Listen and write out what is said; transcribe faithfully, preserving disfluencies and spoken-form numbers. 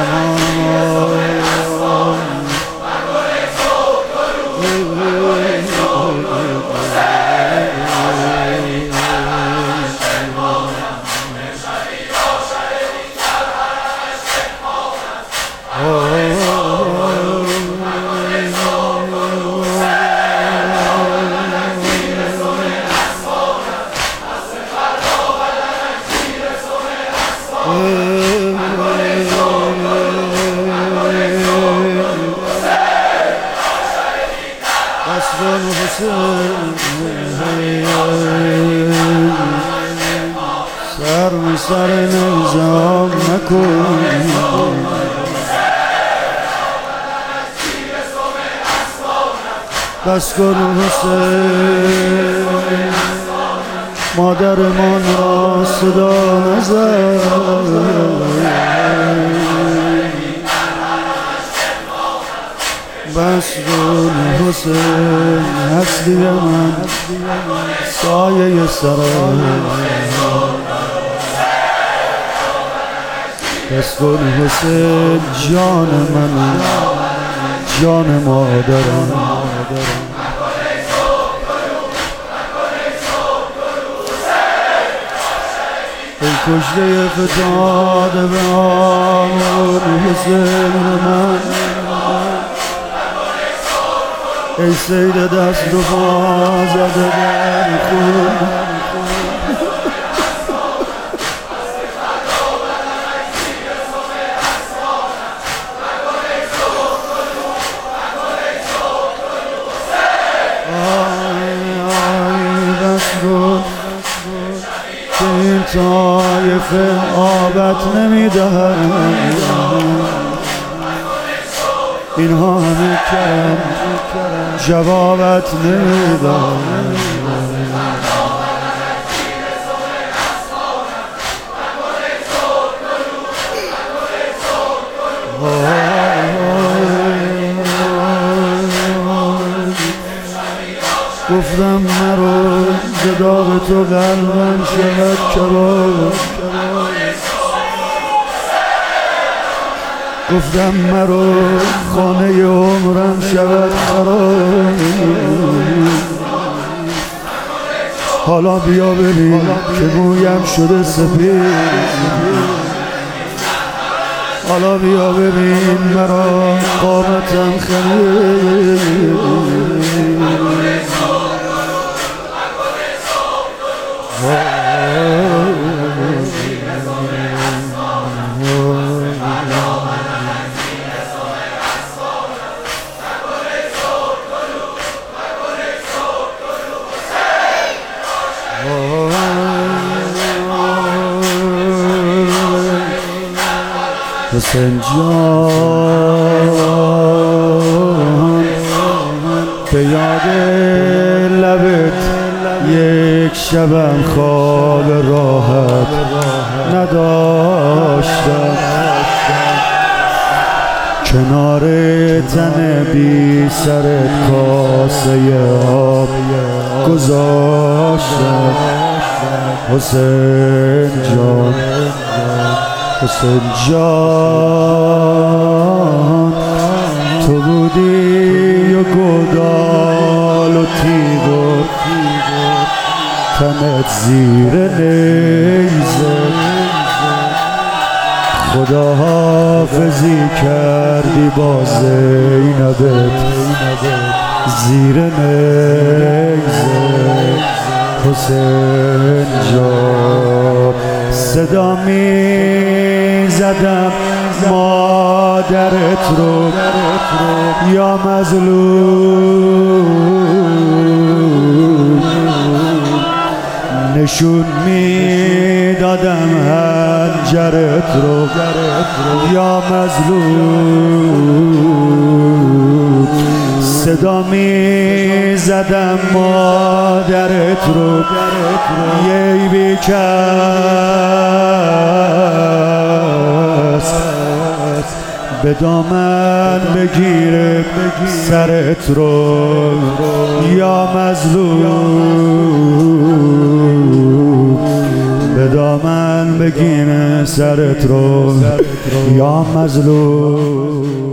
سر سر نظام نکن بس کن حسین مادرمان را صدا نزن بس کن حسین هستی من سایه سرم بس کن حسین جان من جان مادرم ای کشته فتاده به آمون حسین من ای سید دست و پا زده در خون که این طایفه آبت نمیدهند اینها همه کرم جوابت نمیدهند گفتم مرو ز داغ تو قلبم شود کباب گفتم مرو خانه عمرم شود خراب حالا بیا ببین که مویم شده سپید حالا بیا ببین مرا قامتم خمید حسین جان به یاد لبت یک شبم خواب راحت نداشتم کنار تن بی سرت کاسه آب گذاشتم حسین جان حسین جان تو بودی و گودال و تیغ و تنت زیر نیزه خدا حافظی کردی با زینبت زیر نیزه حسین جان صدا می زدم مادرت رو یا مظلوم نشون می دادم حنجرت رو یا مظلوم صدا می زدم مادرت رو یی بیکس به دامن بگیره سرت رو یا مظلوم به دامن بگیره سرت رو یا مظلوم.